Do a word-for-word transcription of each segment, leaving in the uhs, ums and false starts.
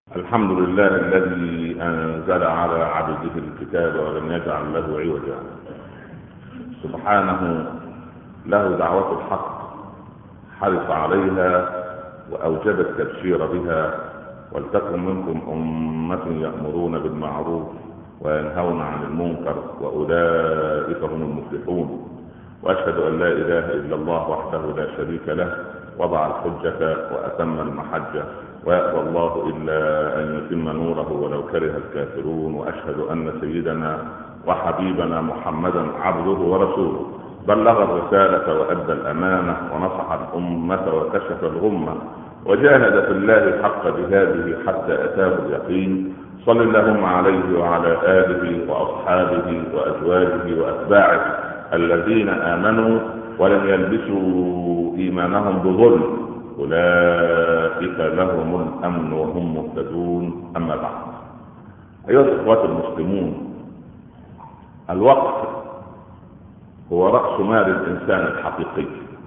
الحمد لله الذي أنزل على عبده الكتاب ولم يجعل له عوجا. سبحانه له دعوة الحق حرص عليها وأوجب التبشير بها، ولتكن منكم أمة يأمرون بالمعروف وينهون عن المنكر وأولئك هم المفلحون. وأشهد أن لا إله إلا الله وحده لا شريك له، وضع الحجة وأتم المحجة، ويأبى الله إلا أن يتم نوره ولو كره الكافرون. وأشهد أن سيدنا وحبيبنا محمدا عبده ورسوله، بلغ الرسالة وأدى الأمانة ونصح الأمة وكشف الغمة، وجاهد في الله حق جهاده حتى أتاه اليقين. صل اللهم عليه وعلى آله وأصحابه وأزواجه وأتباعه الذين آمنوا ولم يلبسوا إيمانهم بظلم، أولئك لهم الأمن وهم مهتدون. أما بعد، أيها الإخوة المسلمون، الوقت هو رأس مال الإنسان الحقيقي،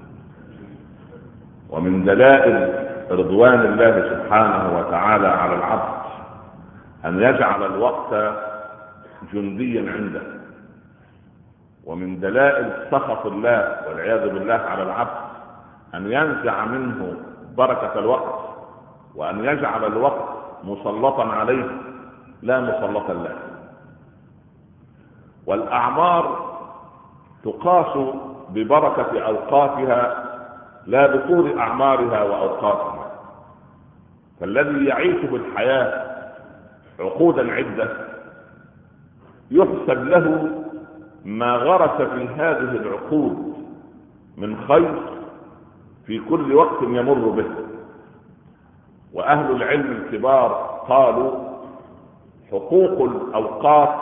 ومن دلائل رضوان الله سبحانه وتعالى على العبد أن يجعل الوقت جنديا عنده، ومن دلائل سخط الله والعياذ بالله على العبد أن ينزع منه بركة الوقت، وأن يجعل الوقت مسلطا عليه لا مسلطا له. والأعمار تقاس ببركة أوقاتها لا بطول أعمارها وأوقاتها. فالذي يعيش بالحياة عقودا عدة يحسب له ما غرس في هذه العقود من خير في كل وقت يمر به. وأهل العلم الكبار قالوا: حقوق الأوقات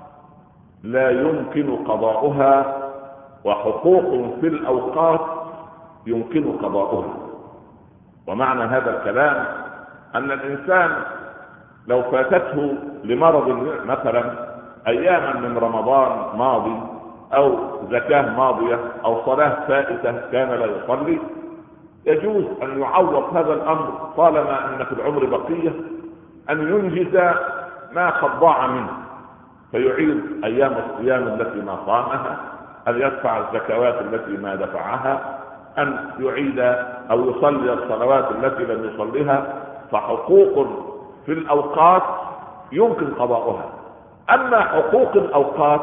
لا يمكن قضاؤها، وحقوق في الأوقات يمكن قضاؤها. ومعنى هذا الكلام أن الإنسان لو فاتته لمرض مثلا أياما من رمضان ماضي، أو زكاة ماضية، أو صلاة فائتة كان لا يصلي، يجوز أن يعوض هذا الأمر طالما أن في العمر بقية أن ينجز ما قد ضاع منه، فيعيد أيام الصيام التي ما صامها، أن يدفع الزكوات التي ما دفعها، أن يعيد أو يصلي الصلوات التي لم يصليها. فحقوق في الأوقات يمكن قضاؤها، أما حقوق الأوقات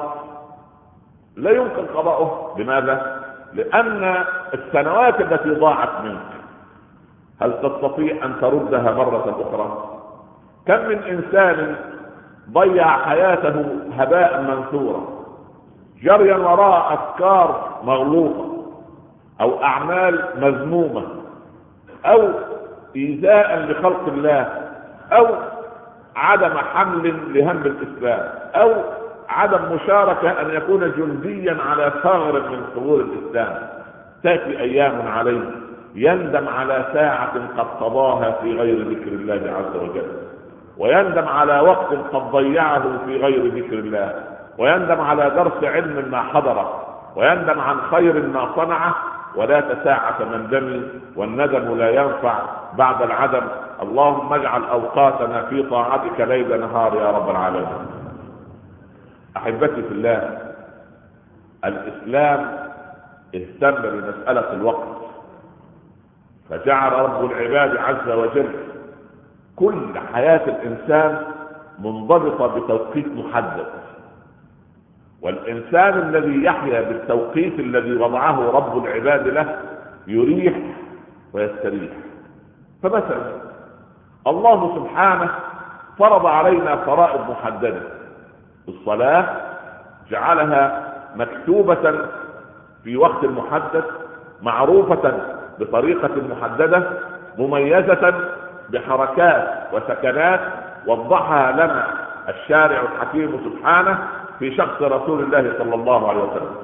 لا يمكن قضاؤها. لماذا؟ لأن السنوات التي ضاعت منك هل تستطيع أن تردها مرة أخرى؟ كم من إنسان ضيع حياته هباء منثورا جريا وراء أفكار مغلوطة أو أعمال مذمومة أو إيذاء لخلق الله أو عدم حمل لهم الإسلام أو عدم مشاركة أن يكون جنديا على ثغر من ثغور الإسلام. تأتي أيام عليه يندم على ساعة قد قضاها في غير ذكر الله عز وجل، ويندم على وقت قد ضيعه في غير ذكر الله، ويندم على درس علم ما حضره، ويندم عن خير ما صنعه. ولا تساعة مندم، والندم لا ينفع بعد العدم. اللهم اجعل أوقاتنا في طاعتك ليل نهار يا رب العالمين. أحبتي في الله، الإسلام اهتم بمسألة الوقت، فجعل رب العباد عز وجل كل حياة الإنسان منضبطة بتوقيت محدد. والإنسان الذي يحيا بالتوقيت الذي وضعه رب العباد له يريح ويستريح. فمثلا الله سبحانه فرض علينا فرائض محددة. الصلاة جعلها مكتوبة في وقت محدد، معروفة بطريقة محددة، مميزة بحركات وسكنات وضحها لنا الشارع الحكيم سبحانه في شخص رسول الله صلى الله عليه وسلم.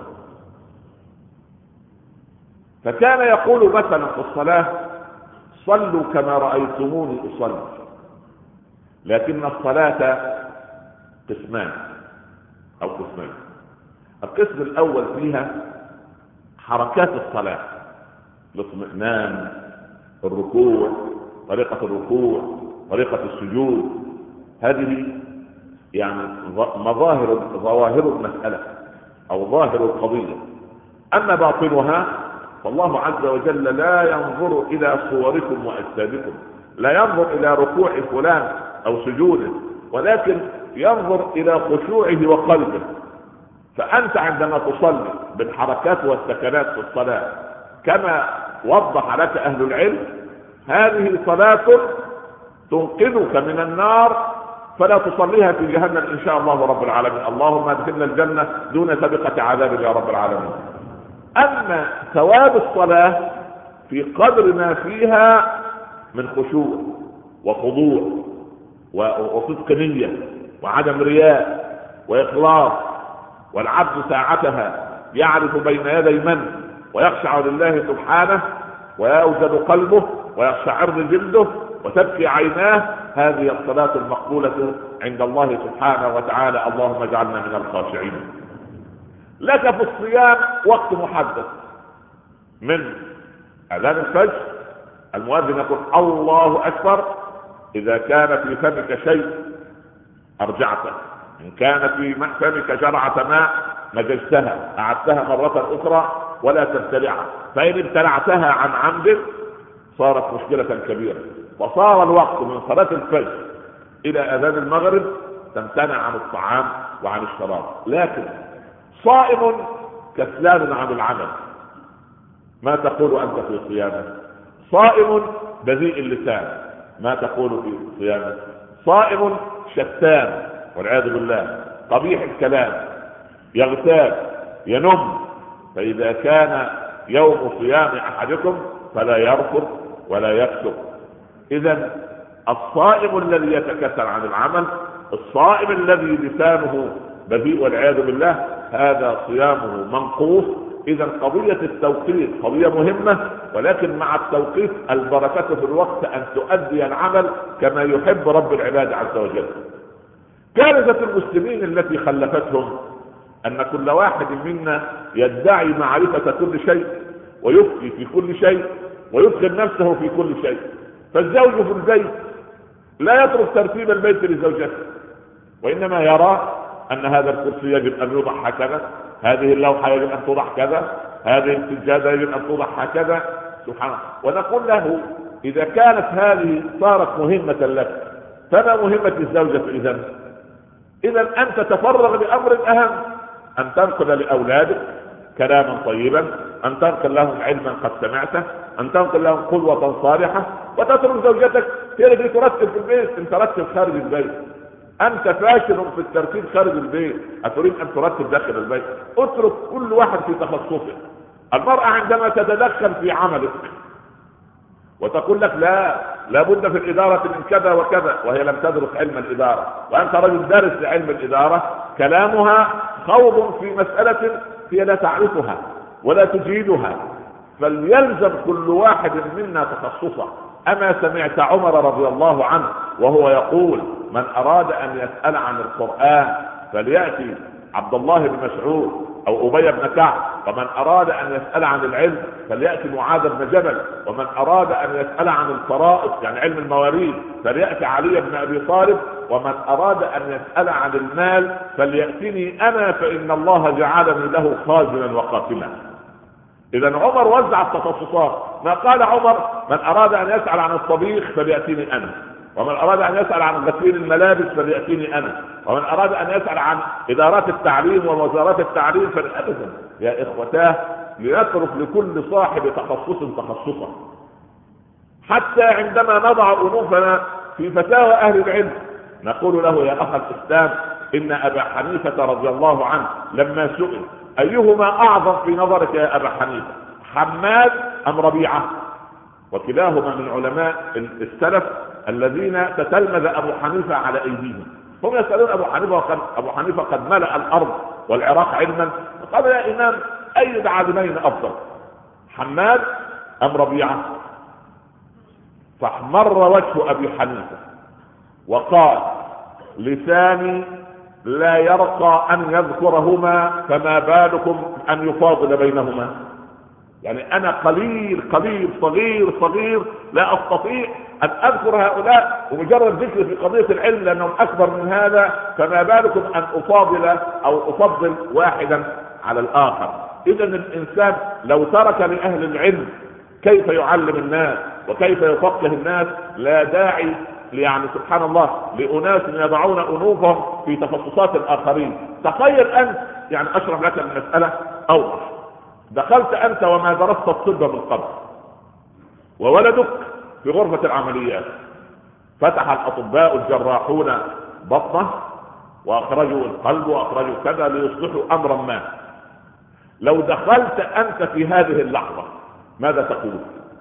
فكان يقول مثلا في الصلاة: صلوا كما رأيتموني أصلي. لكن الصلاة قسمان أو قسمان. القسم الأول فيها حركات الصلاة، الاطمئنان، الركوع، طريقة الركوع، طريقة السجود، هذه يعني مظاهر ظواهر المسألة أو ظاهر القضية. أما باطنها فالله عز وجل لا ينظر إلى صوركم وأجسادكم، لا ينظر إلى ركوع فلان أو سجوده، ولكن ينظر إلى خشوعه وقلبه. فأنت عندما تصلي بالحركات والسكنات في الصلاة كما وضح لك أهل العلم، هذه صلاة تنقذك من النار، فلا تصليها في جهنم إن شاء الله رب العالمين. اللهم ادخلنا الجنة دون سابقة عذاب يا رب العالمين. أما ثواب الصلاة في قدر ما فيها من خشوع وخضوع وصدق نية وعدم رياء وإخلاص، والعبد ساعتها يعرف بين يدي من ويخشع لله سبحانه، ويوجد قلبه ويقشعر جلده وتبكي عيناه. هذه الصلاة المقبولة عند الله سبحانه وتعالى. اللهم اجعلنا من الخاشعين. لك في الصيام وقت محدد، من أذان الفجر المؤذن يقول الله أكبر، إذا كان في فمك شيء أرجعته، إن كان في فمك جرعة ماء مججتها أعدتها مرة أخرى ولا تبتلعها، فإن ابتلعتها عن عمد صارت مشكلة كبيرة. وصار الوقت من صلاة الفجر إلى أذان المغرب تمتنع عن الطعام وعن الشراب. لكن صائم كسلان عن العمل، ما تقول أنت في صيامك؟ صائم بذيء اللسان، ما تقول في صيامك؟ صائم شتان والعياذ بالله، قبيح الكلام، يغتاب، ينم. فإذا كان يوم صيام أحدكم فلا يرفض ولا يفسق. إذن الصائم الذي يتكسل عن العمل، الصائم الذي لسانه بذيء والعياذ بالله، هذا صيامه منقوص. إذن قضية التوقيت قضية مهمة، ولكن مع التوقيت البركة في الوقت أن تؤدي العمل كما يحب رب العباد عز وجل. كارثة المسلمين التي خلفتهم أن كل واحد منا يدعي معرفة كل شيء ويفتي في كل شيء ويدخل نفسه في كل شيء. فالزوج في البيت لا يترك ترتيب البيت لزوجته، وإنما يرى أن هذا الكرسي يجب أن يوضع هكذا، هذه اللوحة يجب أن توضع كذا، هذه السجادة يجب أن توضع هكذا. سبحان الله. ونقول له إذا كانت هذه صارت مهمة لك فما مهمة الزوجة إذن؟ إذن أنت تفرغ لأمر أهم، أن تنقل لأولادك كلاما طيبا، أن تنقل لهم علما قد سمعته، أن تنقل لهم قدوة صالحة، وتترك زوجتك هي التي ترتب في البيت. أنت ترتب خارج البيت، أنت فاشل في الترتيب خارج البيت، أتريد أن ترتب داخل البيت؟ اترك كل واحد في تخصصه. المرأة عندما تتدخل في عملك وتقول لك لا لابد في الإدارة من كذا وكذا، وهي لم تدرس علم الإدارة وأنت رجل دارس لعلم الإدارة، كلامها خوض في مسألة هي لا تعرفها ولا تجيدها. فليلزم كل واحد منا تخصصه. أما سمعت عمر رضي الله عنه وهو يقول من أراد أن يسأل عن القرآن فليأتي عبد الله بن مسعود أو أبي بن كعب، ومن أراد أن يسأل عن العلم فليأتي معاذ بن جبل، ومن أراد أن يسأل عن الفرائض يعني علم المواريث فليأتي علي بن أبي طالب، ومن أراد أن يسأل عن المال فليأتني أنا فإن الله جعلني له خازنا وقاتلا. إذا عمر وزع التخصصات. ما قال عمر من أراد أن يسأل عن الطبيخ فليأتيني أنا، ومن أراد أن يسأل عن غسيل الملابس فليأتيني أنا، ومن أراد أن يسأل عن إدارات التعليم ووزارات التعليم فليأتيني. يا إخوتاه ليترك لكل صاحب تخصص تخصصا. حتى عندما نضع أنوفنا في فتاوى أهل العلم نقول له يا أخ الإسلام إن أبا حنيفة رضي الله عنه لما سئل أيهما أعظم في نظرك يا أبا حنيفة، حماد أم ربيعة؟ وكلاهما من علماء السلف الذين تتلمذ أبو حنيفة على أيديهم. هم يسألون أبو حنيفة وقد أبو حنيفة قد ملأ الأرض والعراق علما، فقال يا إمام أي العالمين أفضل، حماد أم ربيعة؟ فاحمر وجه أبي حنيفة وقال لساني لا يرقى أن يذكرهما فما بالكم أن يفاضل بينهما. يعني انا قليل قليل صغير صغير لا استطيع ان اذكر هؤلاء ومجرد ذكر في قضية العلم لانهم اكبر من هذا، فما بالكم ان افاضل او افضل واحدا على الاخر. اذا الانسان لو ترك لاهل العلم كيف يعلم الناس وكيف يفقه الناس لا داعي يعني سبحان الله لأناس يضعون أنوفهم في تخصصات الآخرين. تخيل أنت، يعني أشرح لك المسألة أوضح، دخلت أنت وما درست الطب من قبل وولدك في غرفة العمليات، فتح الأطباء الجراحون بطنه وأخرجوا القلب وأخرجوا كذا ليصلحوا أمرا ما. لو دخلت أنت في هذه اللحظة ماذا تقول؟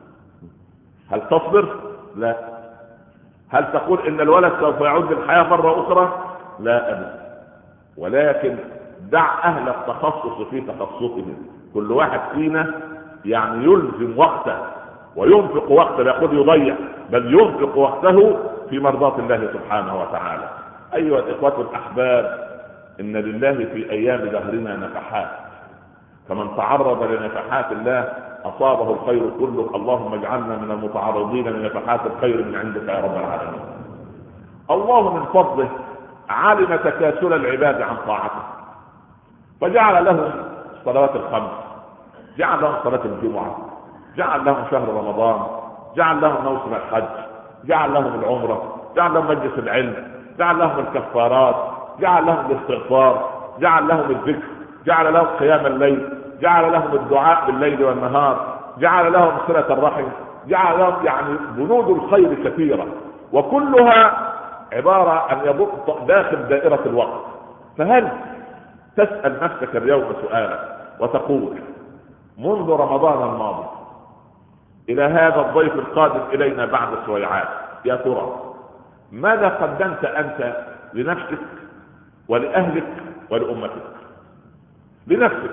هل تصبر؟ لا. هل تقول ان الولد سوف يعود للحياة مرة اخرى؟ لا ابدا. ولكن دع اهل التخصص في تخصصهم، كل واحد فينا يعني يلزم وقته وينفق وقته، لا يقول يضيع بل ينفق وقته في مرضاة الله سبحانه وتعالى. ايها الاخوة الاحباب، ان لله في ايام دهرنا نفحات، فمن تعرض لنفحات الله أصابه الخير كله. اللهم اجعلنا من المتعرضين لنفحات الخير من عندك يا رب العالمين. الله من فضله علم تكاسل العباد عن طاعته فجعل لهم الصلوات الخمس، جعل لهم صلاة الجمعة، جعل لهم شهر رمضان، جعل لهم موسم الحج، جعل لهم العمرة، جعل لهم مجلس العلم، جعل لهم الكفارات، جعل لهم الاستغفار، جعل لهم الذكر، جعل لهم قيام الليل، جعل لهم الدعاء بالليل والنهار، جعل لهم صلة الرحم، جعل لهم يعني بنود الخير كثيرة، وكلها عبارة أن يبقى داخل دائرة الوقت. فهل تسأل نفسك اليوم سؤالا وتقول منذ رمضان الماضي إلى هذا الضيف القادم إلينا بعد سويعات، يا ترى ماذا قدمت أنت لنفسك ولأهلك ولأمتك؟ لنفسك،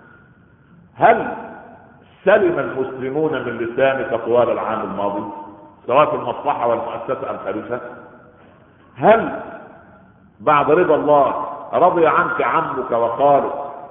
هل سلم المسلمون من لسانك طوال العام الماضي سواء في المصلحة والمؤسسة الخارجة؟ هل بعد رضا الله رضي عنك عمك وخالك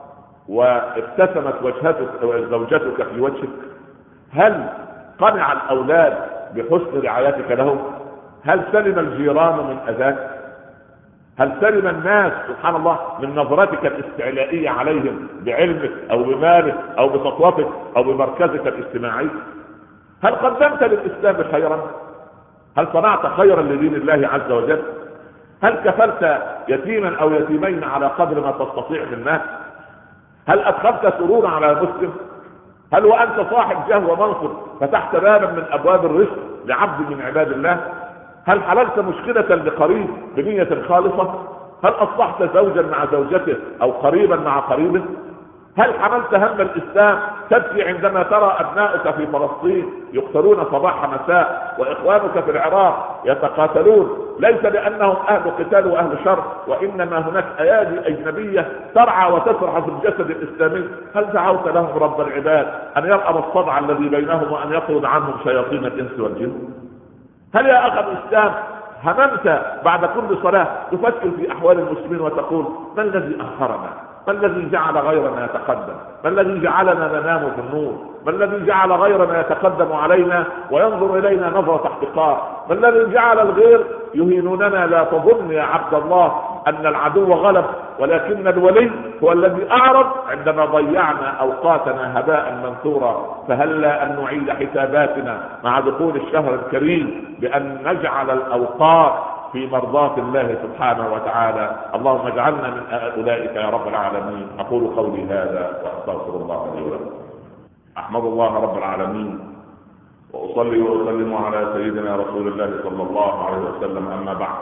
وابتسمت وجهتك زوجتك في وجهك؟ هل قنع الأولاد بحسن رعايتك لهم؟ هل سلم الجيران من أذاك؟ هل سلم الناس سبحان الله من نظرتك الاستعلائية عليهم بعلمك أو بمالك أو بسطوتك أو بمركزك الاجتماعي؟ هل قدمت للإسلام خيرا؟ هل صنعت خيرا لدين الله عز وجل؟ هل كفلت يتيما أو يتيمين على قدر ما تستطيع من مال؟ هل أدخلت سرورا على المسلم؟ هل وأنت صاحب جاه ومنصب فتحت بابا من أبواب الرزق لعبد من عباد الله؟ هل حللت مشكلة لقريب بنية خالصة؟ هل أصبحت زوجا مع زوجته أو قريبا مع قريبه؟ هل حملت هم الإسلام تبكي عندما ترى أبنائك في فلسطين يقتلون صباح مساء وإخوانك في العراق يتقاتلون ليس لأنهم أهل قتال وأهل شر وإنما هناك أيادي أجنبية ترعى وتسرع في الجسد الإسلامي؟ هل دعوت لهم رب العباد أن يرأب الصدع الذي بينهم وأن يطرد عنهم شياطين الإنس والجن؟ هل يا أخي الإسلام هممت بعد كل صلاة تفكر في أحوال المسلمين وتقول ما الذي أخرنا؟ ما الذي جعل غيرنا يتقدم؟ ما الذي جعلنا ننام في النور؟ ما الذي جعل غيرنا يتقدم علينا وينظر إلينا نظرة احتقار؟ ما الذي جعل الغير يهينوننا؟ لا تظن يا عبد الله أن العدو غلب، ولكن الولي هو الذي أعرض عندما ضيعنا أوقاتنا هباء منثورا. فهلا أن نعيد حساباتنا مع دخول الشهر الكريم بأن نجعل الأوقات في مرضاة الله سبحانه وتعالى. اللهم اجعلنا من أولئك يا رب العالمين. أقول قولي هذا وأستغفر الله لي ولكم. أحمد الله رب العالمين وأصلي وأسلم على سيدنا رسول الله صلى الله عليه وسلم. أما بعد،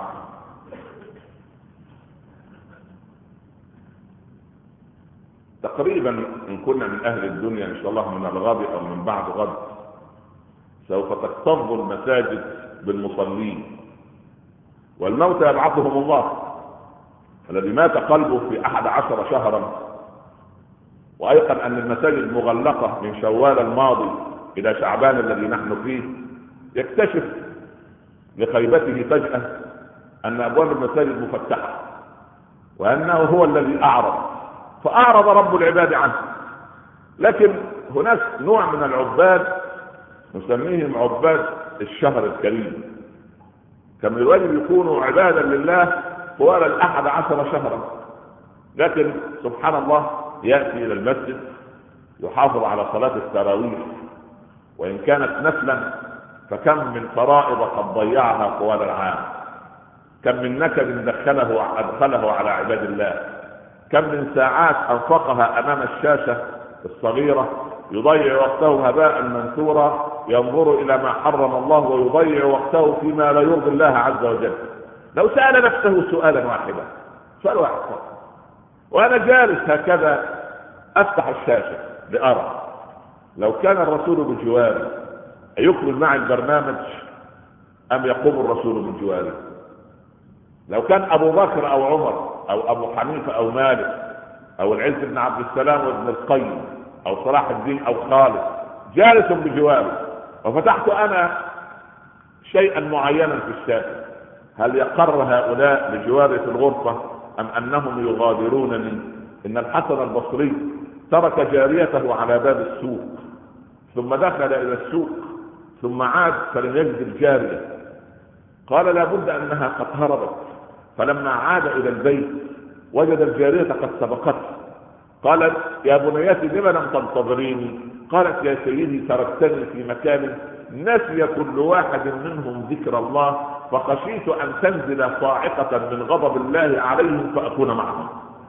تقريبا إن كنا من أهل الدنيا إن شاء الله من الغد أو من بعد غد سوف تكتظ المساجد بالمصلين، والموتى يبعثهم الله الذي مات قلبه في أحد عشر شهرا وأيقن أن المساجد مغلقة من شوال الماضي إلى شعبان الذي نحن فيه، يكتشف لخيبته فجأة أن أبواب المساجد مفتحة وأنه هو الذي أعرض، فأعرض رب العباد عنه. لكن هناك نوع من العباد نسميهم عباد الشهر الكريم، كما الواجب يكونوا عبادا لله طوال الأحد عشر شهرا، لكن سبحان الله يأتي إلى المسجد يحافظ على صلاة التراويح وإن كانت نفلا، فكم من فرائض قد ضيعها طوال العام، كم من نكد دخله أدخله على عباد الله، كم من ساعات أنفقها أمام الشاشة الصغيرة يضيع وقته هباء منثورا، ينظر إلى ما حرم الله ويضيع وقته فيما لا يرضي الله عز وجل. لو سأل نفسه سؤالا واحدا، سؤال واحد فقط، وأنا جالس هكذا أفتح الشاشة لأرى لو كان الرسول بجواري أيكمل معي البرنامج أم يقوم الرسول بجواري؟ لو كان أبو بكر أو عمر أو أبو حنيفة أو مالك أو العز بن عبد السلام وابن القيم أو صلاح الدين أو خالد جالس بجواري وفتحت أنا شيئا معينا في الشاشة، هل يقر هؤلاء بجواري في الغرفة أم أنهم يغادرونني؟ إن الحسن البصري ترك جاريته على باب السوق ثم دخل إلى السوق ثم عاد فلم يجد الجارية، قال لابد أنها قد هربت، فلما عاد إلى البيت وجد الجارية قد سبقته، قالت يا بنيتي لم لم تنتظريني؟ قالت يا سيدي تركتني في مكان نسي كل واحد منهم ذكر الله فخشيت أن تنزل صاعقة من غضب الله عليهم فأكون معهم.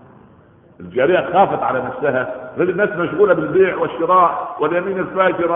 الجارية خافت على نفسها، الناس مشغولة بالبيع والشراء واليمين الفاجرة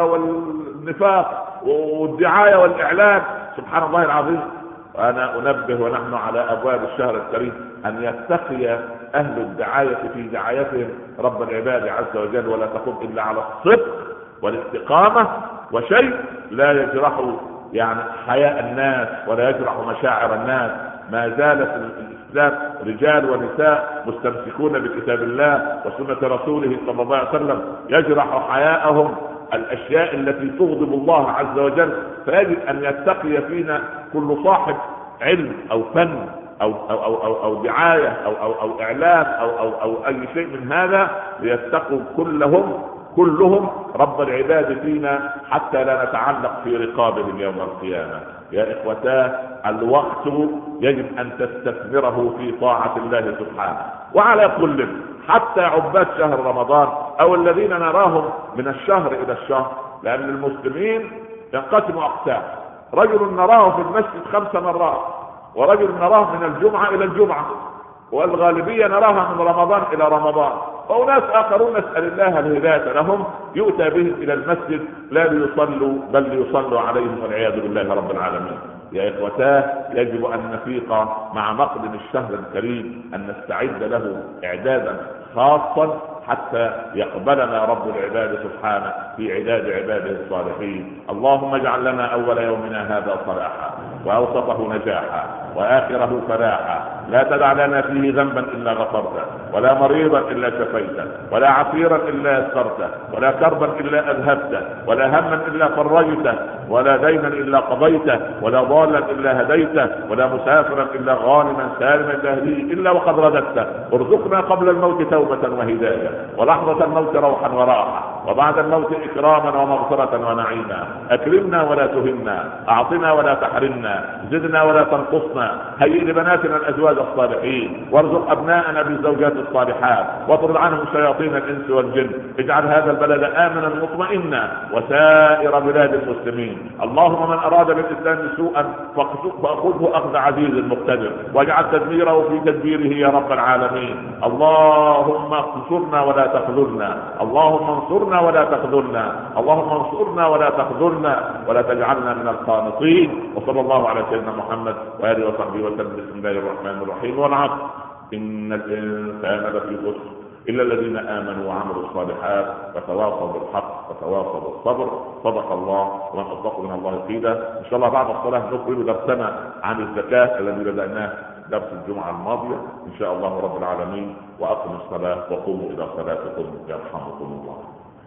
والنفاق والدعاية والإعلان، سبحان الله العظيم. وأنا أنبه ونحن على أبواب الشهر الكريم أن يتقي أهل الدعاية في دعايتهم رب العباد عز وجل، ولا تقوم إلا على الصدق والاستقامة، وشيء لا يجرح يعني حياء الناس ولا يجرح مشاعر الناس. ما زالت الإسلام رجال ونساء مستمسكون بكتاب الله وسنة رسوله صلى الله عليه وسلم يجرح حياءهم الأشياء التي تغضب الله عز وجل، فيجب أن يتقي فينا كل صاحب علم أو فن أو أو أو أو, أو دعاية أو أو أو إعلام أو أو أو أي شيء من هذا، ليتقوا كلهم كلهم رب العباد فينا حتى لا نتعلق في رقابهم يوم القيامة. يا إخوتاه، الوقت يجب أن تستثمره في طاعة الله سبحانه. وعلى كل حتى عباد شهر رمضان أو الذين نراهم من الشهر إلى الشهر، لأن المسلمين ينقسموا أقسام، رجل نراه في المسجد خمس مرات، ورجل نراه من الجمعة إلى الجمعة، والغالبية نراها من رمضان إلى رمضان، وناس آخرون نسأل الله الهداية لهم يؤتى بهم إلى المسجد لا ليصلوا بل ليصلوا عليهم والعياذ بالله رب العالمين. يا إخوتاه، يجب أن نفيق مع مقدم الشهر الكريم أن نستعد له إعدادا خاصا حتى يقبلنا رب العباد سبحانه في عداد عباده الصالحين. اللهم اجعل لنا أول يومنا هذا صلاحا وأوسطه نجاحا وآخره فلاحا، لا تدع لنا فيه ذنبا إلا غفرته، ولا مريضا إلا شفيته، ولا عسيرا إلا يسرته، ولا كربا إلا أذهبته، ولا هما إلا فرجته، ولا دينا إلا قضيته، ولا ضالا إلا هديته، ولا مسافرا إلا غانما سالما تهديه إلا وقد رددته. ارزقنا قبل الموت توبة وهداية، ولحظة الموت روحا وراحة، وبعد الموت إكراما ومغفرة ونعيما. أكرمنا ولا تهنا، أعطنا ولا تحرمنا، زدنا ولا تنقصنا، هيئ لبناتنا الأزواج الصالحين، وارزق أبناءنا بالزوجات الصالحات، واطرد عنهم شياطين الإنس والجن. اجعل هذا البلد آمنا مطمئنا وسائر بلاد المسلمين. اللهم من أراد بالإسلام سوءا فأخذه أخذ عزيز مقتدر، واجعل تدميره في تدبيره يا رب العالمين. اللهم انصرنا ولا تخذلنا، اللهم انصرنا ولا تخذلنا، اللهم انصرنا ولا تخذلنا، ولا تجعلنا من القانطين. وصلى الله على سيدنا محمد وآله وصحبه وسلم. بسم الله الرحمن الرحيم. والعصر إن الإنسان لفي خسر إلا الذين آمنوا وعملوا الصالحات وتواصوا بالحق وتواصوا بالصبر. صدق الله ومن أصدق من الله قيلا. إن شاء الله بعد الصلاة نكمل درسنا عن الزكاة الذي بدأناه درس الجمعة الماضية إن شاء الله رب العالمين. وأقم الصلاة وقوموا إلى صلاتكم يرحمكم الله.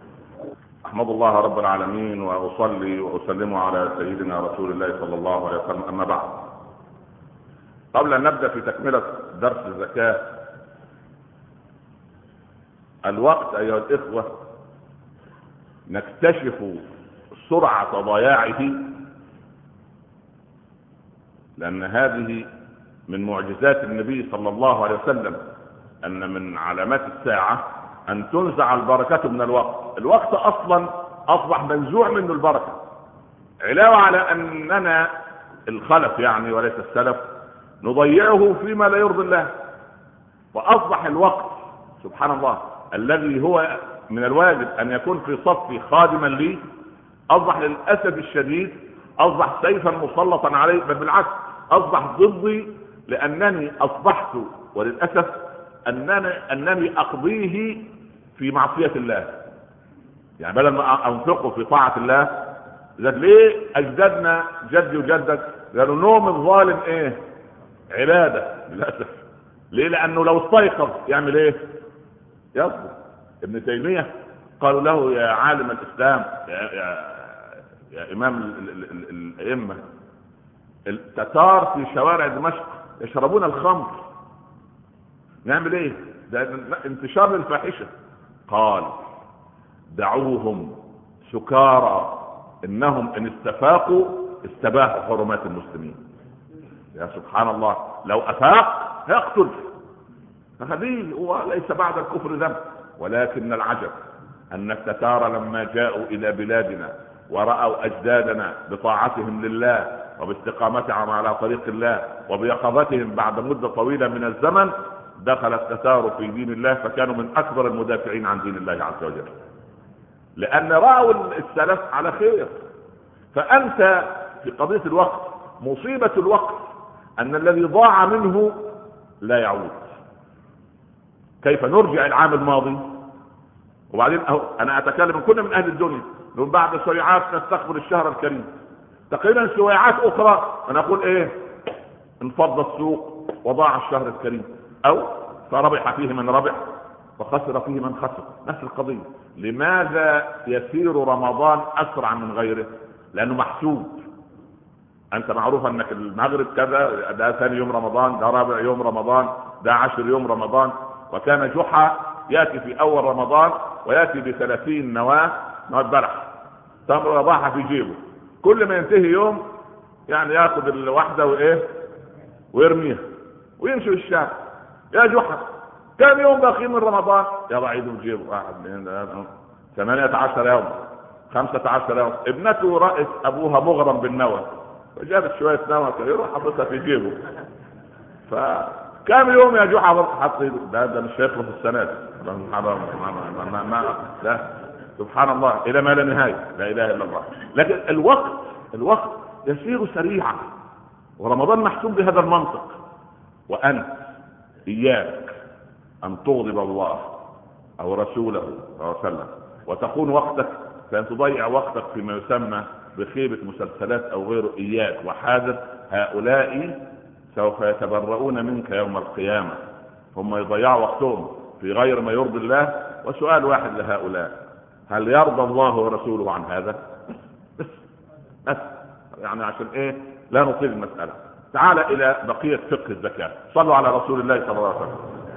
أحمد الله رب العالمين وأصلي وأسلم على سيدنا رسول الله صلى الله عليه وسلم. أما بعد، قبل أن نبدأ في تكملة درس الزكاة، الوقت أيها الإخوة نكتشف سرعة ضياعه، لأن هذه من معجزات النبي صلى الله عليه وسلم، أن من علامات الساعة أن تنزع البركة من الوقت. الوقت أصلا أصبح منزوع منه البركة، علاوة على أننا الخلف يعني وليس السلف نضيعه فيما لا يرضي الله. وأصبح الوقت سبحان الله الذي هو من الواجب أن يكون في صفي خادما لي، أصبح للأسف الشديد أصبح سيفا مسلطا عليه، بل بالعكس أصبح ضدي، لأنني أصبحت وللأسف أنني, أنني أقضيه في معصية الله. يعني بدل ما أنفقه في طاعة الله، ذات ليه أجدادنا جدي وجدك قالوا نوم الظالم إيه؟ عبادة. للأسف ليه؟ لأنه لو استيقظ يعمل إيه؟ يصبر. ابن تيمية قالوا له يا عالم الإسلام، يا, يا, يا إمام الأئمة، التتار في شوارع دمشق يشربون الخمر، نعمل ايه؟ ده انتشار الفاحشة. قال دعوهم سكارى انهم ان استفاقوا استباحوا حرمات المسلمين. يا سبحان الله، لو افاق يقتل، فهذه وليس بعد الكفر ذنب. ولكن العجب ان التتار لما جاءوا الى بلادنا ورأوا اجدادنا بطاعتهم لله وباستقامتهم على طريق الله وبيقظتهم بعد مدة طويلة من الزمن، دخل التتار في دين الله، فكانوا من اكبر المدافعين عن دين الله عز وجل، لان رأوا السلف على خير. فانت في قضية الوقت، مصيبة الوقت ان الذي ضاع منه لا يعود. كيف نرجع العام الماضي؟ وبعدين أهو انا اتكلم كنا من اهل الدنيا، من بعد سويعات نستقبل الشهر الكريم، تقريبا سويعات اخرى انا اقول ايه؟ انفض السوق وضاع الشهر الكريم، او فربح فيه من ربح وخسر فيه من خسر. نفس القضية. لماذا يسير رمضان اسرع من غيره؟ لانه محسوب. انت معروف انك المغرب كذا، ده ثاني يوم رمضان، ده رابع يوم رمضان، ده عشر يوم رمضان. وكان جحا ياتي في اول رمضان وياتي بثلاثين نواة نواة بلح تمر رضاحة في جيبه، كل ما ينتهي يوم يعني ياخذ الواحدة وايه ويرميها ويمشي في الشارع. يا جحا كم يوم باقي من رمضان؟ يا بعيد وجيبه واحد من ثمانية عشر يوم، خمسة عشر يوم. ابنته رأت ابوها مغرم بالنوى فجابت شوية نوى يروح حطتها في جيبه. فكم يوم يا جحا حط ده ده مش هيخلص السنة دي. ما ما لا سبحان الله الى ما لا نهاية، لا اله الا الله. لكن الوقت الوقت يسير سريعا، ورمضان محسوب بهذا المنطق. وانت اياك ان تغضب الله او رسوله صلى الله عليه وسلم وتكون وقتك فان تضيع وقتك فيما يسمى بخيبة مسلسلات او غيره. اياك وحاذر، هؤلاء سوف يتبرؤون منك يوم القيامة. هم يضيعوا وقتهم في غير ما يرضي الله. وسؤال واحد لهؤلاء: هل يرضى الله ورسوله عن هذا؟ بس بس يعني عشان ايه لا نطيل المسألة. تعال الى بقية فقه الزكاة. صلوا على رسول الله صلى الله عليه وسلم.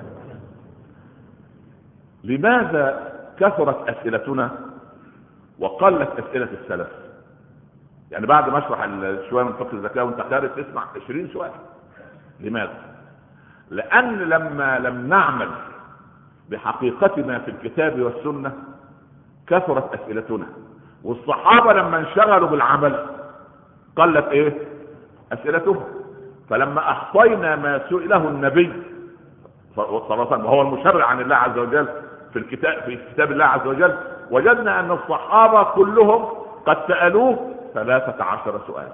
لماذا كثرت اسئلتنا وقلت اسئلة السلف؟ يعني بعد ما اشرح شوية من فقه الزكاة وانت خارج تسمع عشرين سؤال. لماذا؟ لان لما لم نعمل بحقيقتنا في الكتاب والسنة كثرت اسئلتنا، والصحابة لما انشغلوا بالعمل قلت ايه اسئلتهم. فلما احصينا ما سئله النبي صلى الله عليه وسلم وهو المشرع عن الله عز وجل في الكتاب في كتاب الله عز وجل، وجدنا ان الصحابة كلهم قد سألوه ثلاثة عشر سؤالا.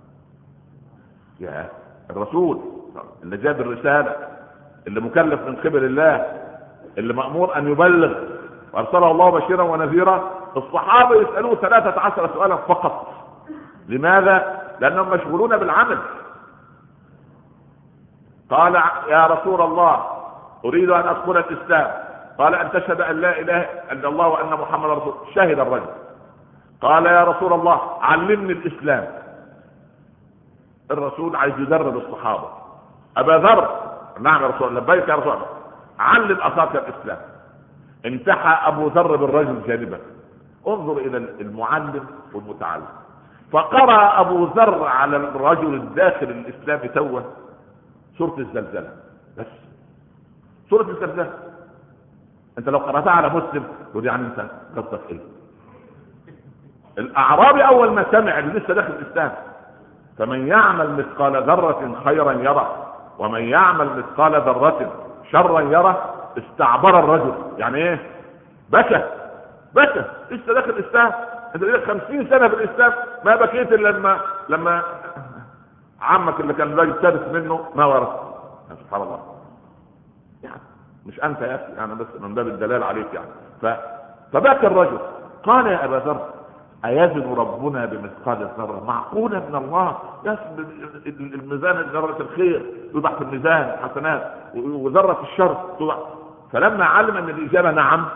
يا الرسول اللي جاب الرسالة، اللي مكلف من قبل الله، اللي مأمور ان يبلغ وارسله الله بشيرا ونذيرا، الصحابة يسألوه ثلاثة عشر سؤالا فقط. لماذا؟ لانهم مشغولون بالعمل. قال يا رسول الله اريد ان ادخل الاسلام. قال ان تشهد ان لا اله الا الله وان محمد رسول. شهد الرجل. قال يا رسول الله علمني الاسلام. الرسول عايز يدرب الصحابة. ابا ذر: نعم يا رسول الله. لبيك يا رسول الله. علم اخاك الاسلام. انتحى ابو ذر بالرجل جانبا انظر الى المعلم والمتعلم. فقرأ ابو ذر على الرجل الداخل الاسلامي توه سورة الزلزلة بس، سورة الزلزلة. انت لو قرأتها على مسلم تقول يعني انت قصدك ايه؟ الاعرابي اول ما سمع اللي لسه داخل الاسلام، فمن يعمل مثقال ذرة خيرا يره ومن يعمل مثقال ذرة شرا يره، استعبر الرجل. يعني ايه؟ بكى بكى لسه داخل الاسلام، انت لك خمسين سنة في الاسلام ما بكيت الا لما لما عمك اللي كان راجل سادس منه ما ورث. سبحان الله. يعني مش انت يا اخي، انا بس من باب الدلال عليك يعني. ف... فبكى الرجل. قال يا ابا ذر ايزن ربنا بمثقال الذره؟ معقوله من الله يسب الميزان ذره الخير يوضع في الميزان حسنات وذره الشر توضع. فلما علم ان الاجابه نعم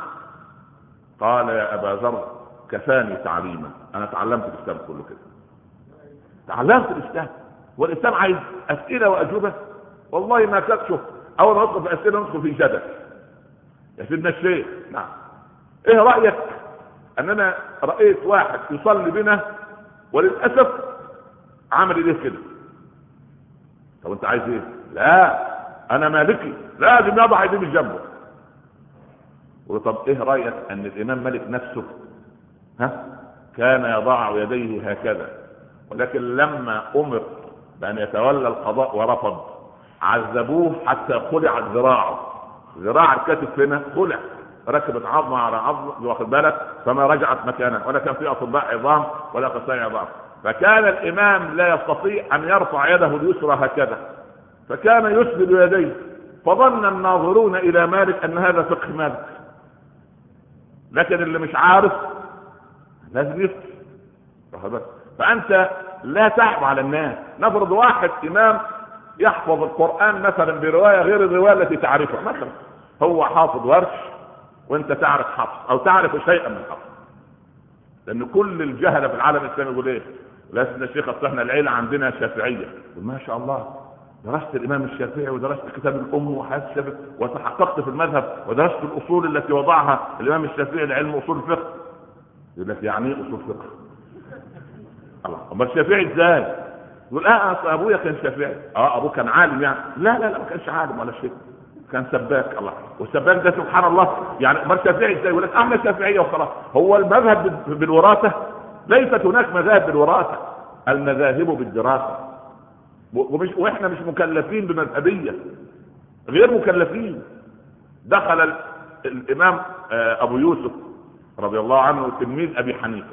قال يا ابا ذر كفاني تعليما، انا تعلمت الاسلام كله كده، تعلمت الاسلام. والاسلام عايز اسئله واجوبه؟ والله ما تكشف. اول ما ندخل في اسئله ندخل في جدل. يا سيدنا الشيخ نعم، ايه رايك اننا رايت واحد يصلي بنا وللاسف عمل ايديه كده؟ طب انت عايز ايه؟ لا انا مالكي لازم يضع ايديه من جنبه. طب ايه رايك ان الامام مالك نفسه ها كان يضع يديه هكذا، ولكن لما امر بان يتولى القضاء ورفض عذبوه حتى خلعت ذراعه، ذراع الكتف هنا خلع، ركبت عظمه على عظم واخد بالك، فما رجعت مكانها، ولا كان في اطباء عظام ولا قصاي عظام. فكان الامام لا يستطيع ان يرفع يده اليسرى هكذا، فكان يسند يديه، فظن الناظرون الى مالك ان هذا فقه مالك. لكن اللي مش عارف لازم يفتي. فانت لا تعب على الناس. نفرض واحد امام يحفظ القرآن مثلا برواية غير الرواية التي تعرفها، مثلا هو حافظ ورش وانت تعرف حفظ او تعرف شيئا من حفظ، لان كل الجهلة في العالم الاسلامي يقول ايه؟ لسنا الشيخ اصل احنا العيلة عندنا شافعية. ما شاء الله درست الامام الشافعي ودرست كتاب الام وحسبت وتحققت في المذهب ودرست الاصول التي وضعها الامام الشافعي لعلم اصول الفقه. يقول لك يعني ايه اصول فقه؟ الله، اما الشافعي ازاي؟ يقول اه اصل ابويا كان شافعي. اه ابوه كان عالم يعني؟ لا لا لا ما كانش عالم ولا شيء، كان سباك. الله، والسباك ده سبحان الله يعني امال شافعي ازاي؟ يقول لك احنا شافعيه وخلاص. هو المذهب بالوراثه؟ ليست هناك مذاهب بالوراثه، المذاهب بالدراسه. ومش واحنا مش مكلفين بمذهبيه، غير مكلفين. دخل ال... الامام ابو يوسف رضي الله عنه تلميذ ابي حنيفه،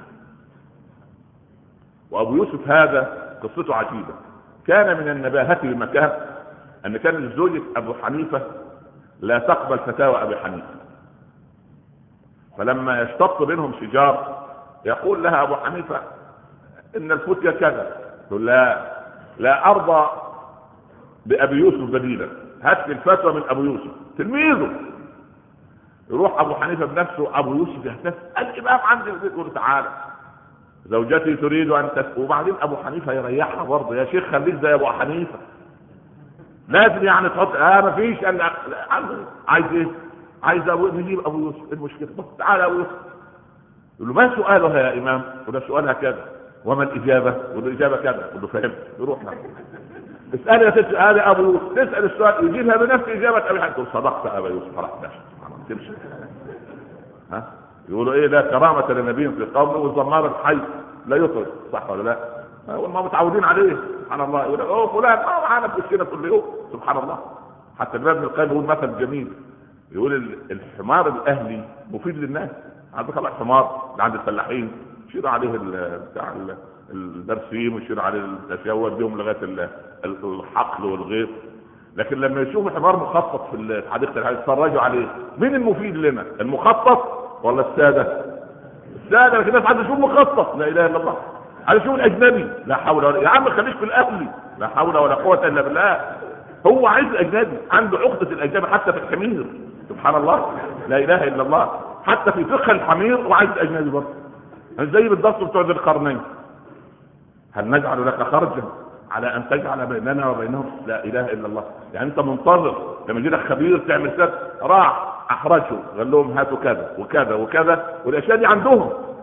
وابو يوسف هذا قصته عجيبه. كان من النباهه بمكان ان كان زوجة ابو حنيفه لا تقبل فتاوى ابي حنيفه، فلما يشتط بينهم شجار يقول لها ابو حنيفه ان الفتية كذا، تقول لا لا ارضى بابي يوسف بديلا، هات لي الفتوى من ابو يوسف تلميذه. يروح ابو حنيفه بنفسه، ابو يوسف يهتف الامام عندي البيت، يقول تعالى زوجتي تريد ان تس... وبعدين ابو حنيفه يريحها برضه، يا شيخ خليك زي ابو حنيفه، لازم يعني تحط اه ما فيش انا عايز ايه؟ عايز ابو نجيب ابو يوسف، المشكله بس تعالى ابو يوسف. يقول له ما سؤالها يا امام؟ وده سؤالها كذا، وما الاجابه؟ والاجابه كذا. يقول له فهمت. يروح له اسال يا ست هذا ابو يوسف، تسال السؤال يجيبها بنفس اجابه ابي حنيفه، تقول صدقت ابا يوسف خلاص ماشي تمشي. ها يقولوا ايه؟ لا كرامه لنبي في قومه والزمار الحي لا يطرد، صح ولا لا؟ والله متعودين عليه سبحان الله. يقول اوه فلان ما معانا في وشنا كل يوم سبحان الله. حتى الامام ابن القيم يقول مثل جميل، يقول الحمار الاهلي مفيد للناس. عندك الحمار اللي عند الفلاحين يشير عليه بتاع البرسيم ويشير عليه الاشياء ويوديهم لغايه الحقل والغيط، لكن لما يشوفوا حمار مخطط في حديقه الحيوانات يتفرجوا عليه، مين المفيد لنا؟ المخطط ولا الساده؟ الساده. لكن الناس عايزه تشوف مخطط، لا اله الا الله. عايزه تشوف الاجنبي، لا حول ولا يا عم خليك في الاهلي، لا حول ولا قوه الا بالله. هو عايز الاجنبي، عنده عقده الاجنبي حتى في الحمير سبحان الله، لا اله الا الله. حتى في فقه الحمير وعايز اجنبي برضه، زي بالضبط بتوع ذي القرنين. هل نجعل لك خرجا على ان تجعل بيننا وبينهم؟ لا اله الا الله. يعني انت منتظر لما يجي لك خبير تعمل سد، راح احرجه قال لهم هاتوا كذا وكذا وكذا، والاشياء دي عندهم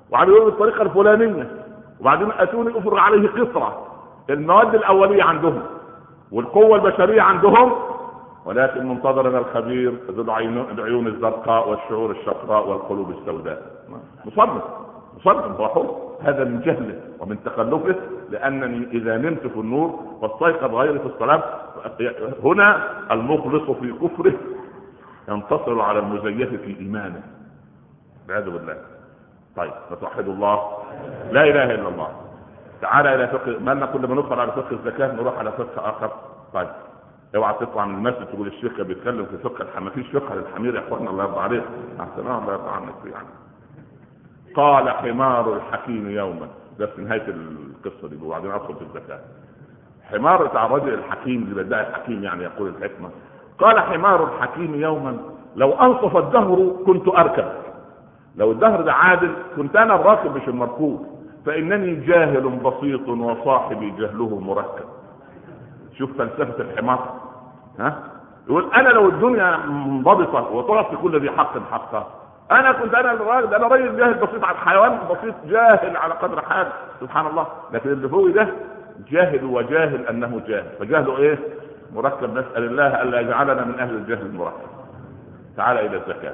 وبعدين يقول بالطريقه الفلانيه، وبعدين اتوني افرغ عليه قطره. المواد الاوليه عندهم والقوه البشريه عندهم، ولكن منتظرنا الخبير ذو العيون الزرقاء والشعور الشقراء والقلوب السوداء. مصمم مصمم هو حر. هذا من جهله ومن تخلفه، لانني اذا نمت في النور واستيقظ غيري في الصلاه، هنا المخلص في كفره ينتصر على المزيف في ايمانه والعياذ بالله. طيب نتوحد الله، لا اله الا الله. تعالى الى فقه، ما كل ما ندخل على فقه الزكاه نروح على فقه اخر. طيب اوعى تطلع من المسجد تقول الشيخ بيتكلم في فقه الحمير. مفيش فقه للحمير يا اخوانا، الله يرضى عليك. احسن الله يرضى عنك يعني. قال حمار الحكيم يوما، ده في نهايه القصه دي، وبعدين ادخل في الزكاه. حمار بتاع الرجل الحكيم اللي بدأ الحكيم يعني يقول الحكمه. قال حمار الحكيم يوما لو انصف الدهر كنت اركب. لو الدهر ده عادل كنت انا الراكب مش المركوب، فانني جاهل بسيط وصاحبي جهله مركب. شوف فلسفه الحمار. ها يقول انا لو الدنيا منضبطه وتعطي كل ذي حق حقه، انا كنت انا الراجل، انا راجل جاهل بسيط على الحيوان، بسيط جاهل على قدر حاله، سبحان الله. لكن اللي فوق ده جاهل وجاهل انه جاهل، فجهله ايه؟ مركب. نسال الله الا يجعلنا من اهل الجهل المركب. تعال الى الزكاه.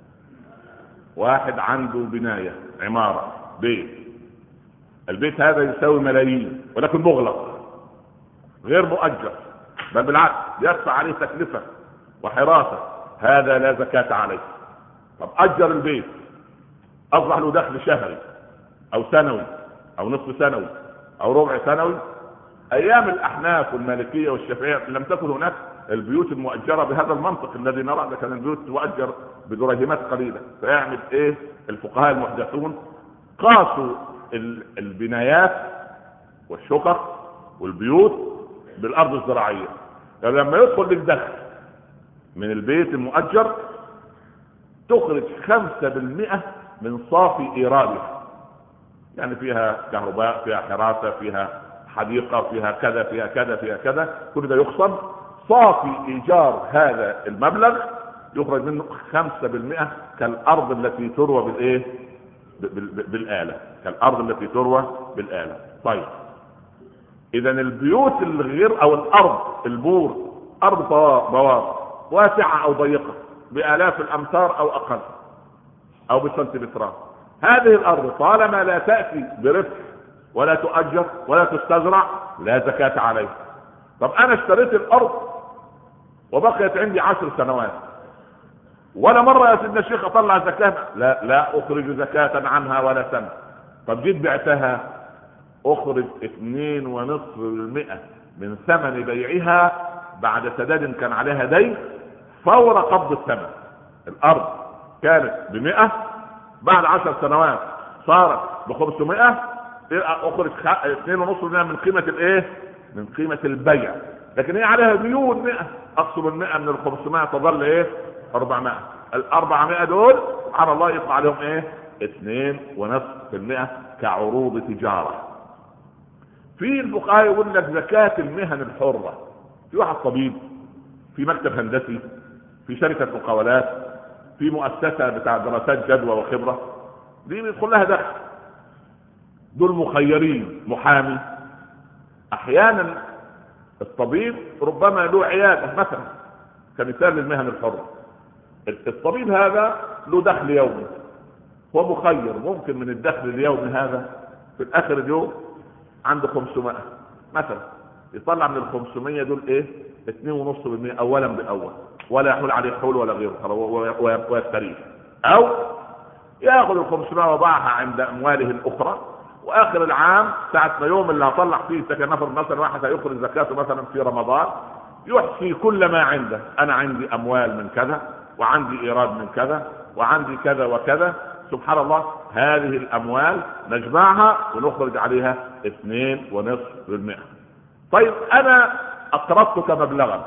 واحد عنده بنايه، عماره، بيت. البيت هذا يساوي ملايين ولكن مغلق غير مؤجر، بل بالعكس يدفع عليه تكلفه وحراسه، هذا لا زكاه عليه. طب اجر البيت، اصبح له دخل شهري او سنوي او نصف سنوي او ربع سنوي. ايام الاحناف والمالكيه والشافعيه لم تكن هناك البيوت المؤجره بهذا المنطق الذي نرى، ده كان البيوت تؤجر بدرهمات قليله. فيعمل ايه الفقهاء المحدثون؟ قاسوا البنايات والشقق والبيوت بالارض الزراعيه. يعني لما يدخل لك دخل من البيت المؤجر تخرج خمسة بالمئة من صافي ايرادها، يعني فيها كهرباء، فيها حراسه، فيها حديقه، فيها كذا فيها كذا فيها كذا، كل ده يخصم. صافي ايجار هذا المبلغ يخرج منه خمسة بالمئة كالارض التي تروى بالايه؟ بالاله، كالارض التي تروى بالاله. طيب اذا البيوت الغير او الارض البور، ارض بوار واسعه او ضيقه بالاف الامتار او اقل او بالسنتيمترات، هذه الارض طالما لا تاتي بربح ولا تؤجر ولا تستزرع لا زكاه عليه. طب انا اشتريت الارض وبقيت عندي عشر سنوات، ولا مره يا سيدنا الشيخ اطلع زكاه، لا لا اخرج زكاه عنها ولا سنه. طب جيت بعتها، اخرج اثنين ونصف بالمئة من ثمن بيعها بعد سداد كان عليها دين فور قبض الثمن. الارض كانت بمئة، بعد عشر سنوات صارت بخمسمائة، اخرج اثنين ونصف بالمئة من قيمة الايه؟ من قيمة البيع. لكن هي عليها ديون مئة، اقسم المئة من الخمسمائة تظل ايه؟ اربعمائة. الاربعمائة دول سبحان الله يطلع عليهم ايه؟ اثنين ونصف بالمئة كعروض تجارة. في الفقهاء يقول لك زكاة المهن الحرة. في واحد طبيب، في مكتب هندسي، في شركة مقاولات، في مؤسسة بتاع دراسات جدوى وخبرة، دي بيدخل لها دخل. دول مخيرين. محامي، احيانا الطبيب ربما له عيادة مثلا كمثال للمهن الحرة. الطبيب هذا له دخل يومي، هو مخير، ممكن من الدخل اليومي هذا في اخر اليوم عنده خمسمائة مثلا، يطلع من الخمسمائة دول ايه؟ اثنين ونصف بالمئة اولا باول، ولا يحول عليه حول ولا غيره ويستريح. او ياخذ الخمسمائة وضعها عند امواله الاخرى، واخر العام ساعة ما يوم اللي هطلع فيه كنفر مثلا واحد هيخرج زكاته مثلا في رمضان، يحصي كل ما عنده. انا عندي اموال من كذا، وعندي ايراد من كذا، وعندي كذا وكذا. سبحان الله، هذه الاموال نجمعها ونخرج عليها اثنين ونصف بالمئة. طيب انا اقرضتك مبلغا،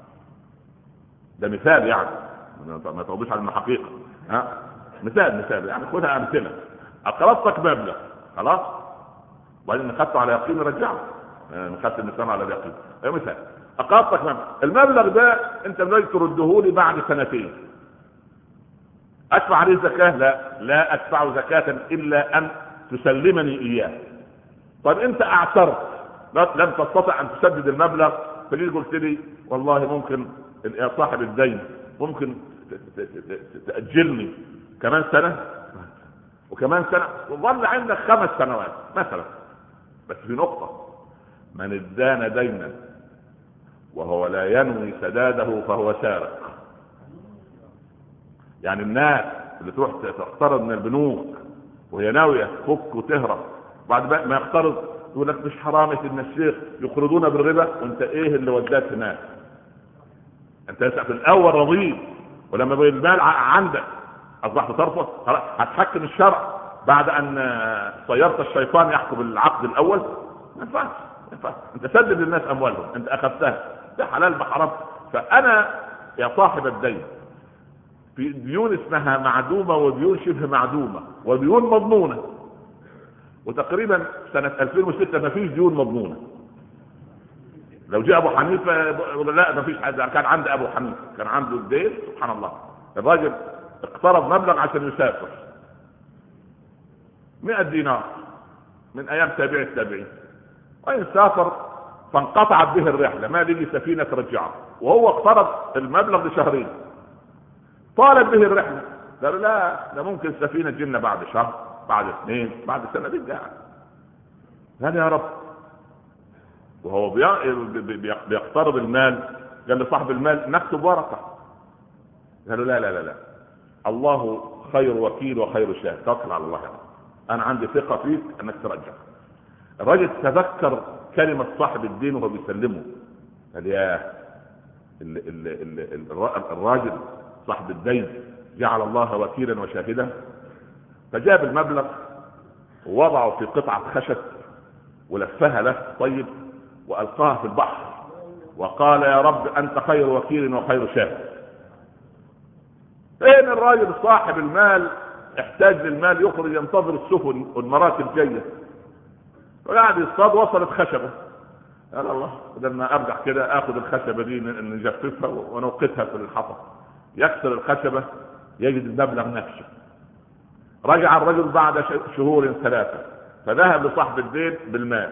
ده مثال يعني، ما تقولش على الحقيقه، ها مثال مثال يعني، خدها امثله. اقرضتك مبلغ خلاص، وبعدين اخذته على يقين رجعه، اخذت المثال على اليقين. اي مثال، اقرضتك مبلغ، المبلغ ده انت بدك ترده لي بعد سنتين، ادفع عليه زكاه؟ لا لا ادفع زكاه الا ان تسلمني اياه. طيب انت اعترت لم تستطع ان تسدد المبلغ، فليه قلت لي والله ممكن يا صاحب الدين ممكن تأجلني كمان سنة وكمان سنة، وظل عندك خمس سنوات مثلا. بس في نقطة: من ادان دينا وهو لا ينوي سداده فهو سارق. يعني الناس اللي تروح تقترض من البنوك وهي ناوية تفك وتهرب، بعد ما يقترض يقول لك مش حرامة ان الشيخ يقرضون بالربا، وانت ايه اللي وداك هناك؟ انت في الاول رضيت، ولما بقى المال عندك اصبحت ترفض. هتحكم الشرع بعد ان صيرت الشيطان يحكم العقد الاول؟ ما ينفعش. انت سدد الناس اموالهم، انت اخذتها، ده حلال بحرام. فانا يا صاحب الدين في ديون اسمها معدومة وديون شبه معدومة وديون مضمونة، وتقريبا سنة ألفين وستة ما فيش ديون مضمونة. لو جاء ابو حنيفة لا ما فيش حد كان عند ابو حنيفة، كان عنده الدين سبحان الله. الراجل اقترض مبلغ عشان يسافر مئة دينار من ايام تابع التابعين، وين سافر فانقطعت به الرحلة، ما لقي سفينة ترجعه، وهو اقترض المبلغ لشهرين. طالب به الرحلة، قالوا لا ده ممكن سفينة تجينا بعد شهر بعد اثنين بعد سنة. دي قاعد هذا يا رب، وهو بيقترض المال قال لصاحب المال نكتب ورقة. قالوا لا لا لا لا الله خير وكيل وخير شاهد، توكل على الله يا رب، انا عندي ثقة فيك انك ترجع. الراجل تذكر كلمة صاحب الدين وهو بيسلمه، قال يا الراجل صاحب الدين جعل الله وكيلا وشاهدا. فجاب المبلغ ووضعه في قطعة خشب ولفها له طيب وألقاها في البحر وقال يا رب أنت خير وكيل وخير شاهد. فين الراجل صاحب المال احتاج للمال يخرج ينتظر السفن والمراكب جاية، وقاعد يصطاد وصلت خشبة. قال الله بدل ما ارجع كده اخذ الخشبة دي نجففها ونوقتها في الحطب. يكسر الخشبة يجد المبلغ نفسه. رجع الرجل بعد شهور ثلاثة فذهب لصاحب الدين بالمال،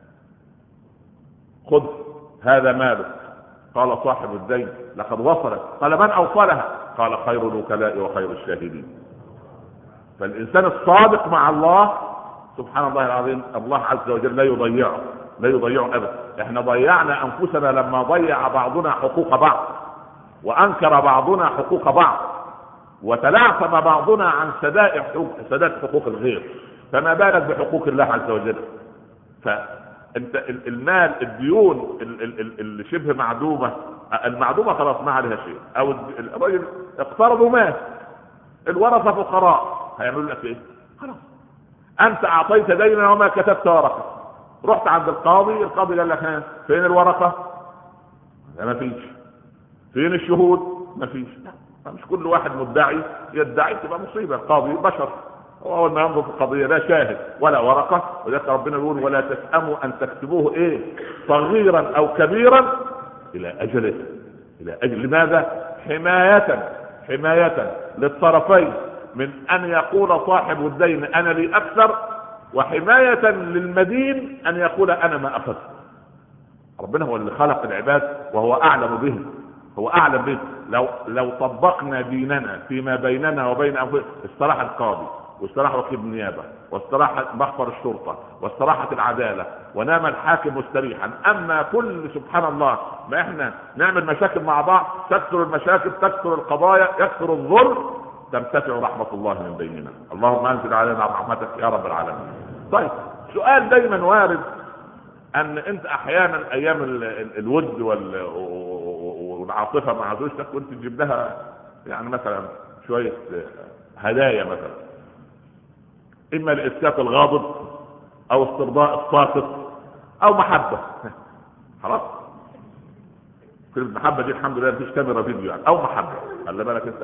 خذ هذا مالك. قال صاحب الدين لقد وصلت. قال من اوصلها؟ قال خير الوكلاء وخير الشاهدين. فالانسان الصادق مع الله سبحان الله العظيم الله عز وجل لا يضيعه لا يضيعه ابدا. احنا ضيعنا انفسنا لما ضيع بعضنا حقوق بعض، وانكر بعضنا حقوق بعض، وتلعثم بعضنا عن سداد حقوق سداد حقوق الغير، فما بالك بحقوق الله عز وجل. فانت المال الديون اللي شبه معدومه، المعدومه خلاص ما عليها شيء، او الرجل اقترض مال، الورثه فقراء، هيعملوا لك ايه؟ خلاص انت اعطيت دينا وما كتبت ورقه، رحت عند القاضي، القاضي قال لك ها فين الورقه؟ ما فيش. فين الشهود؟ ما فيش. مش كل واحد مدعي يدعي تبقى مصيبه. القاضي بشر، اول ما ينظر في القضيه لا شاهد ولا ورقه، ولذلك ربنا يقول ولا تسأموا ان تكتبوه ايه صغيرا او كبيرا الى اجله. الى اجل لماذا؟ حمايه حمايه للطرفين من ان يقول صاحب الدين انا لي اكثر، وحمايه للمدين ان يقول انا ما اخذت. ربنا هو اللي خلق العباد وهو اعلم به، هو اعلم به. لو لو طبقنا ديننا فيما بيننا وبين انفسنا، استراح القاضي واستراح وكيل النيابه واستراح مخبر الشرطه واستراحت العداله ونام الحاكم مستريحا. اما كل سبحان الله ما احنا نعمل مشاكل مع بعض، تكثر المشاكل، تكثر القضايا، يكثر الظلم، ترتفع رحمه الله من بيننا. اللهم انزل علينا رحمتك يا رب العالمين. طيب سؤال دايما وارد، ان انت احيانا ايام الود والعاطفه مع زوجتك كنت تجيب لها يعني مثلا شويه هدايا، مثلا اما لاسكات الغاضب او استرضاء الساخط او محبه. خلاص في المحبه دي الحمد لله مفيش كاميرا فيديو يعني، او محبه خلي بالك انت.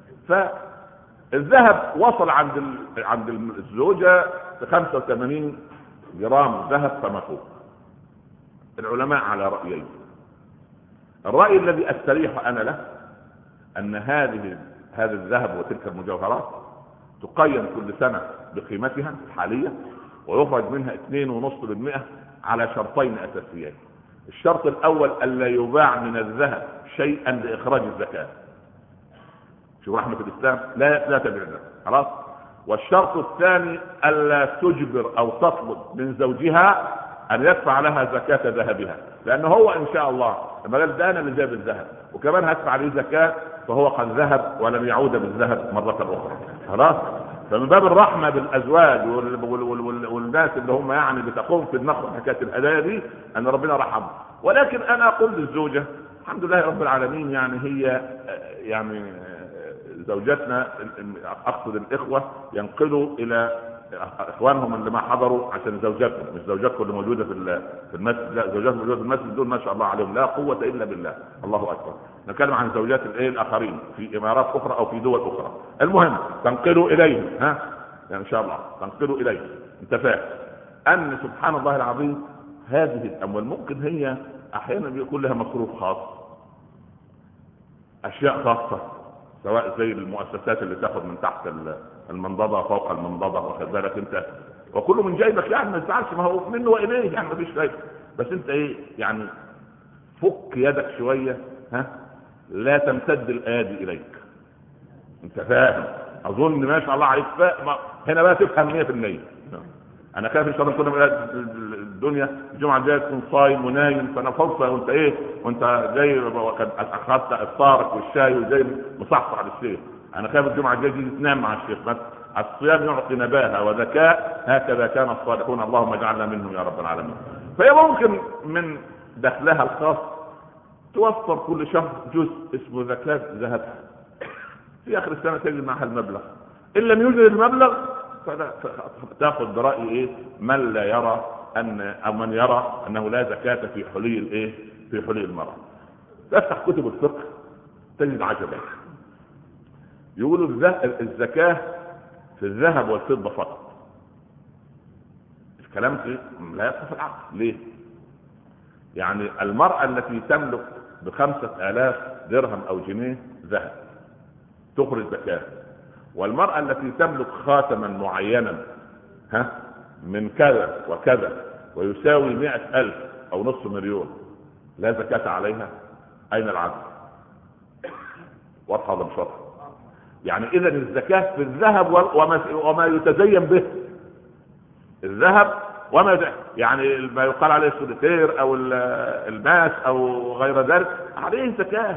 فالذهب وصل عند ال... عند الزوجه خمسة وثمانين جرام ذهب فما فوق. العلماء على رأيين. الرأي الذي استريح انا له ان هذه هذا الذهب وتلك المجوهرات تقيم كل سنة بقيمتها الحالية، ويخرج منها اثنين فاصلة خمسة بالمئة على شرطين أساسيين. الشرط الأول ألا يباع من الذهب شيئا لإخراج الزكاة. شوف رحمة الإسلام، لا لا تبيع الذهب خلاص. والشرط الثاني ألا تجبر أو تطلب من زوجها أن يدفع لها زكاة ذهبها، لأنه هو إن شاء الله لما قال ده أنا اللي جاب الذهب وكمان هدفع عليه زكاة فهو قد ذهب ولم يعود بالذهب مرة أخرى خلاص. فمن باب الرحمة بالأزواج والناس اللي هم يعني بتقوم في النقل حكاية الهدايا دي أن ربنا رحمه. ولكن أنا أقول للزوجة الحمد لله رب العالمين، يعني هي يعني زوجاتنا أقصد الإخوة ينقلوا إلى اخوانهم اللي ما حضروا عشان زوجاتهم، مش زوجاتكم اللي موجوده في في المسجد، لا زوجاتهم موجوده في المسجد دول ما شاء الله عليهم لا قوه الا بالله، الله اكبر. نتكلم عن زوجات الايه الاخرين في امارات اخرى او في دول اخرى. المهم تنقلوا اليهم ها يعني ان شاء الله تنقلوا اليهم. انت فاهم ان سبحان الله العظيم هذه الاموال ممكن هي احيانا بيكون لها مصروف خاص، اشياء خاصه سواء زي المؤسسات اللي تاخد من تحت المنضدة فوق المنضدة واخد بالك انت، وكله من جيبك يعني ما تزعلش، ما هو منه واليه يعني مفيش فايده. بس انت ايه يعني فك يدك شويه ها، لا تمتد الايادي اليك. انت فاهم؟ اظن ما شاء الله عليك هنا بقى تفهم مية بالمية. انا كان في شهر كنا الدنيا الجمعه الجايه تكون صايم ونايم، فانا فرصه وانت ايه وانت جاي وقد اخذت افطارك والشاي وزي مصحصح على الشيخ. انا خايف الجمعه الجايه دي تنام مع الشيخ. بس الصيام يعطي نباهه وذكاء، هكذا كان الصالحون، اللهم اجعلنا منهم يا رب العالمين. فهي ممكن من دخلها الخاص توفر كل شهر جزء اسمه زكاه ذهبها، في اخر السنه تجد معها المبلغ. ان لم يوجد المبلغ تاخذ برأي ايه من لا يرى ان او من يرى انه لا زكاة في حلي الايه في حلي المرأة. تفتح كتب الفقه تجد عجبا، يقولوا الزكاة في الذهب والفضة فقط. الكلام لا يبقى في العقل. ليه؟ يعني المرأة التي تملك بخمسة آلاف درهم او جنيه ذهب تخرج زكاة، والمرأة التي تملك خاتما معينا ها من كذا وكذا ويساوي مئة ألف أو نصف مليون لا زكاة عليها. أين العدل؟ واضحة ولا مش واضحة؟ يعني إذا الزكاة في الذهب وما, وما يتزين به، الذهب وما ده يعني ما يقال عليه السوليتير أو الماس أو غير ذلك عليه زكاة.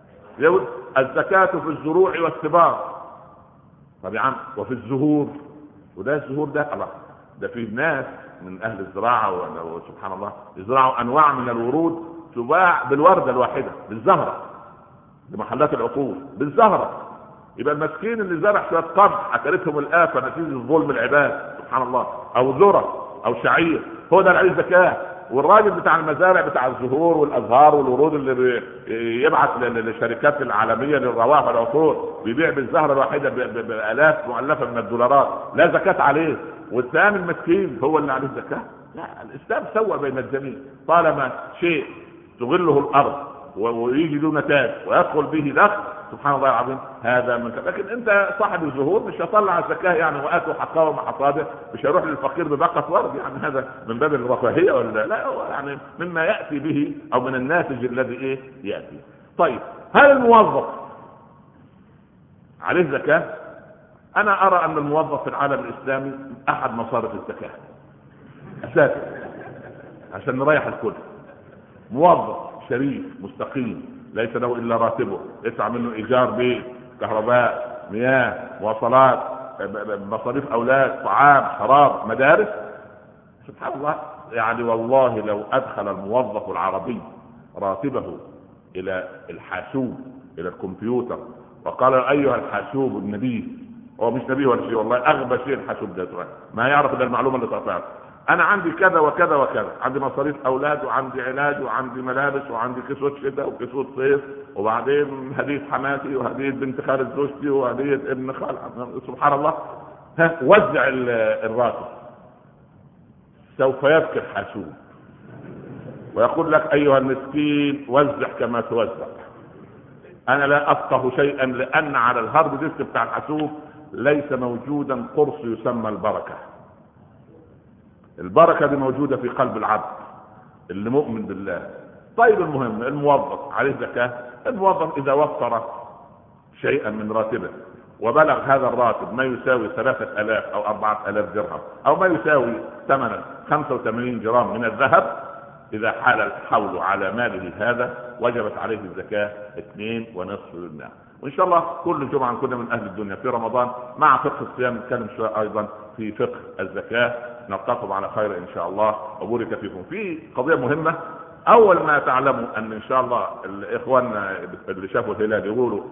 الزكاة في الزروع والثمار. طب يا عم وفي الزهور، وده الزهور ده الله ده في ناس من اهل الزراعه وسبحان الله يزرعوا انواع من الورود تباع بالورده الواحده بالزهره بمحلات العطور بالزهره. يبقى المسكين اللي زرع شويه قمح اكلتهم الافه نتيجه ظلم العباد سبحان الله، او ذره او شعير، هو ده اللي عليه زكاه. والراجل بتاع المزارع بتاع الزهور والازهار والورود اللي يبعث للشركات العالميه للروائح والعطور بيبيع بالزهره الواحده بالاف مؤلفه من الدولارات لا زكاه عليه، والثاني المسكين هو اللي عليه زكاه. لا، الاسلام سوى بين الجميع. طالما شيء تغله الارض ويجي له نتاج ويدخل به دخل سبحان الله العظيم هذا من كده. لكن انت صاحب الزهور مش هيطلع الزكاه يعني واتوا حقه ومحصاده، مش هيروح للفقير ببقه ورد يعني هذا من باب الرفاهيه ولا لا، هو يعني مما ياتي به او من الناتج الذي ايه ياتي. طيب هل الموظف عليه زكاه؟ انا ارى ان الموظف في العالم الاسلامي احد مصارف الزكاه اساسا عشان نريح الكل. موظف شريف مستقيم ليس له الا راتبه، يدفع منه ايجار بيت، كهرباء، مياه، مواصلات، مصاريف اولاد، طعام، شراب، مدارس. سبحان الله يعني والله لو ادخل الموظف العربي راتبه الى الحاسوب الى الكمبيوتر وقال ايها الحاسوب النبي، هو مش نبي ولا شيء والله، اغبى شيء الحاسوب ده ما يعرف الا المعلومه اللي تعطيها. انا عندي كذا وكذا وكذا، عندي مصاريف اولاد وعندي علاج وعندي ملابس وعندي كسوة شتاء وكسوة صيف وبعدين هدية حماتي وهدية بنت خالد زوجتي وهدية ابن خال. سبحان الله. ها وزع الراتب. سوف يبكي الحاسوب ويقول لك ايها المسكين وزع كما توزع. انا لا افقه شيئا لان على الهارد ديسك بتاع الحاسوب ليس موجودا قرص يسمى البركة. البركة دي موجودة في قلب العبد اللي مؤمن بالله. طيب المهم الموظف عليه زكاة. الموظف إذا وفر شيئا من راتبه وبلغ هذا الراتب ما يساوي ثلاثة آلاف أو أربعة آلاف درهم أو ما يساوي ثمنا خمسة وثمانين جرام من الذهب، إذا حال الحول على ماله هذا وجبت عليه الزكاة اثنين ونصف بالمئة. وإن شاء الله كل جمعة كنا من أهل الدنيا في رمضان مع فقه الصيام نتكلم شوية أيضا في فقه الزكاة. نلقاكم على خير إن شاء الله وبارك فيكم. في قضية مهمة، أول ما تعلموا أن إن شاء الله الإخوان اللي شافوا الهلال يقولوا